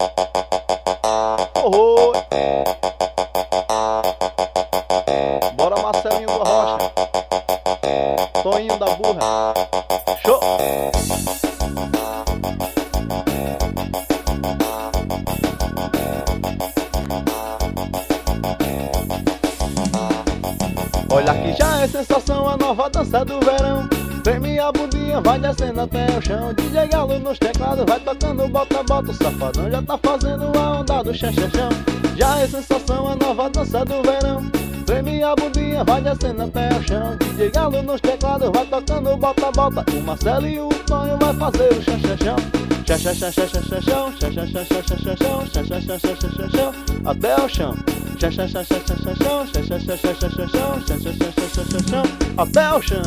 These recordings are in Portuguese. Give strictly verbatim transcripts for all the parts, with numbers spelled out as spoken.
Oh, bora Marcelinho da Rocha, Toninho da Burra, show! Olha que já é sensação a nova dança do verão. Treme a bundinha, vai descendo até o chão. D J Galo nos teclados, vai tocando bota-bota. O safadão já tá fazendo a onda do chão-chão-chão. Já é sensação a nova dança do verão. Treme a bundinha, vai descendo até o chão. D J Galo nos teclados, vai tocando bota-bota. O Marcelo e o Tonho vai fazer o chão-chão-chão. Chão-chão-chão-chão-chão-chão, chão-chão-chão-chão-chão, chão-chão-chão-chão-chão, até o chão. Chão-chão-chão-chão-chão-chão, chão-chão-chão-chão-chão, chão-chão-chão-chão-chão, até o chão.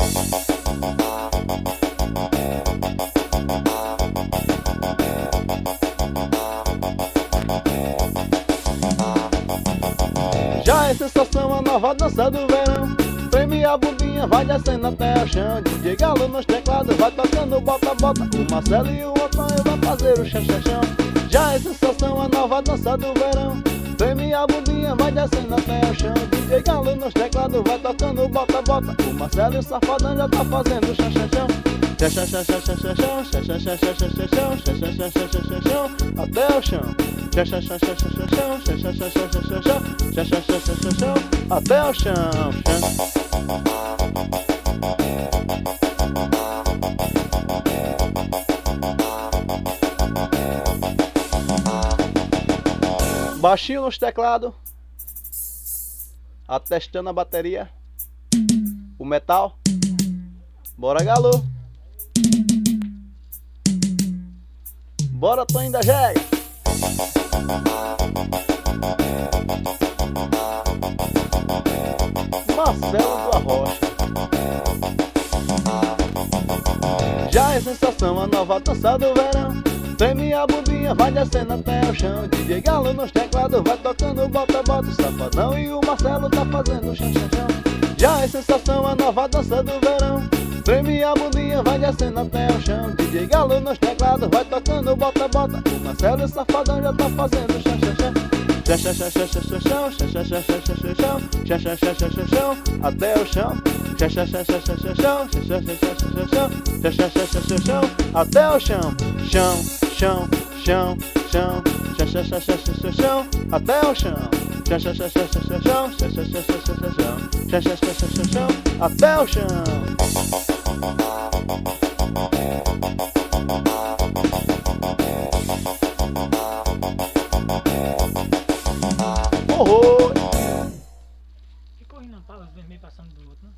Já é sensação a nova dança do verão. Treme a bundinha, vai descendo até o chão. D J Galo nos teclados, vai tocando bota-bota. O Marcelo e o Antônio vai fazer o chão-chão-chão. Já é sensação a nova dança do verão. Treme a bundinha, vai descendo até o chão. D J Galo nos teclados, vai tocando bota-bota. O Marcelo e o Safadão já tá fazendo o chão-chão-chão. Chão-chão-chão-chão-chão, chão-chão-chão-chão-chão, chão-chão-chão-chão-chão, até o chão. Chão-chão-chão-chão-chão, chão-chão-chão-chão-chão, chão-chão-chão-chão-chão, até o chão. Baixinho nos teclados, atestando a bateria, o metal. Bora Galo, bora Toninho da Jegue. Marcelo da Rocha. Já é sensação a nova dança do verão. Treme a bundinha, vai descendo até o chão. D J Galo nos teclados, vai tocando bota-bota. O Safadão e o Marcelo tá fazendo chão-chão-chão. Já é sensação a nova dança do verão. Treme a bundinha, vai descendo até o chão. D J Galo nos teclados, vai tocando bota-bota. O Marcelo e o Safadão já tá fazendo chão-chão-chão. Chão-chão-chão-chão-chão, chão-chão-chão-chão-chão, chão-chão-chão-chão-chão, até o chão. Chão-chão-chão-chão-chão, chão-chão-chão-chão-chão, chão-chão-chão-chão-chão, até o chão. Chão, chão, chão, chão, chão-chão-chão-chão-chão, até o chão. Chão-chão-chão-chão-chão, chão-chão-chão-chão-chão, chão-chão-chão-chão-chão, até o chão. Oh, oh. Ficou rindo, vermelho passando do outro, né?